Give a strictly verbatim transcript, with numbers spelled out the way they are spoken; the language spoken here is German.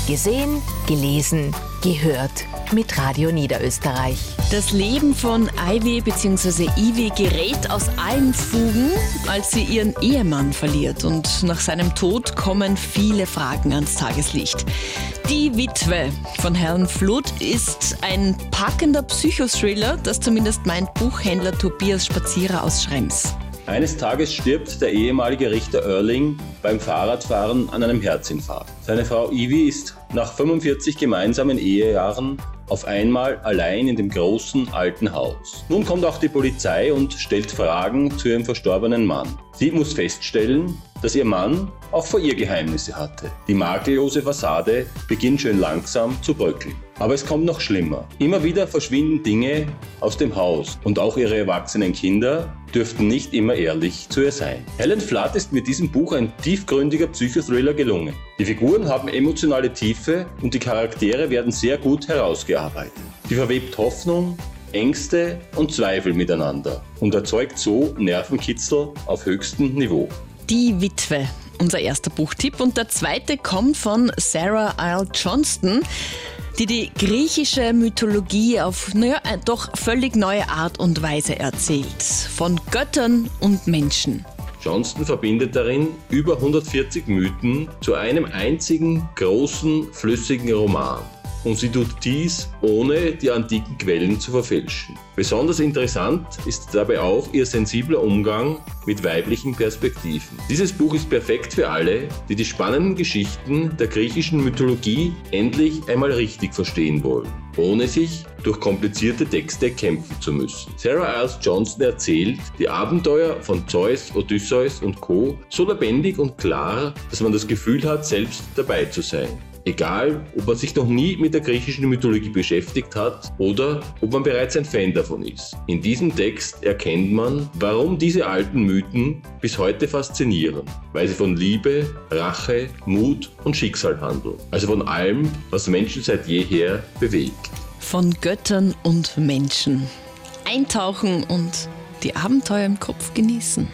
Gesehen, gelesen, gehört mit Radio Niederösterreich. Das Leben von Ivy bzw. Ivy gerät aus allen Fugen, als sie ihren Ehemann verliert. Und nach seinem Tod kommen viele Fragen ans Tageslicht. Die Witwe von Herrn Flood ist ein packender Psychothriller, das zumindest meint Buchhändler Tobias Spazierer aus Schrems. Eines Tages stirbt der ehemalige Richter Oerling beim Fahrradfahren an einem Herzinfarkt. Seine Frau Ivy ist nach fünfundvierzig gemeinsamen Ehejahren auf einmal allein in dem großen alten Haus. Nun kommt auch die Polizei und stellt Fragen zu ihrem verstorbenen Mann. Sie muss feststellen, dass ihr Mann auch vor ihr Geheimnisse hatte. Die makellose Fassade beginnt schön langsam zu bröckeln. Aber es kommt noch schlimmer. Immer wieder verschwinden Dinge aus dem Haus und auch ihre erwachsenen Kinder dürften nicht immer ehrlich zu ihr sein. Helen Flood ist mit diesem Buch ein tiefgründiger Psychothriller gelungen. Die Figuren haben emotionale Tiefe und die Charaktere werden sehr gut herausgearbeitet. Sie verwebt Hoffnung, Ängste und Zweifel miteinander und erzeugt so Nervenkitzel auf höchstem Niveau. Die Witwe, unser erster Buchtipp. Und der zweite kommt von Sarah L. Johnston, die die griechische Mythologie auf naja, doch völlig neue Art und Weise erzählt. Von Göttern und Menschen. Johnston verbindet darin über hundertvierzig Mythen zu einem einzigen großen, flüssigen Roman. Und sie tut dies, ohne die antiken Quellen zu verfälschen. Besonders interessant ist dabei auch ihr sensibler Umgang mit weiblichen Perspektiven. Dieses Buch ist perfekt für alle, die die spannenden Geschichten der griechischen Mythologie endlich einmal richtig verstehen wollen, ohne sich durch komplizierte Texte kämpfen zu müssen. Sarah L. Johnston erzählt die Abenteuer von Zeus, Odysseus und Co. so lebendig und klar, dass man das Gefühl hat, selbst dabei zu sein. Egal, ob man sich noch nie mit der griechischen Mythologie beschäftigt hat oder ob man bereits ein Fan davon ist. In diesem Text erkennt man, warum diese alten Mythen bis heute faszinieren, weil sie von Liebe, Rache, Mut und Schicksal handeln. Also von allem, was Menschen seit jeher bewegt. Von Göttern und Menschen. Eintauchen und die Abenteuer im Kopf genießen.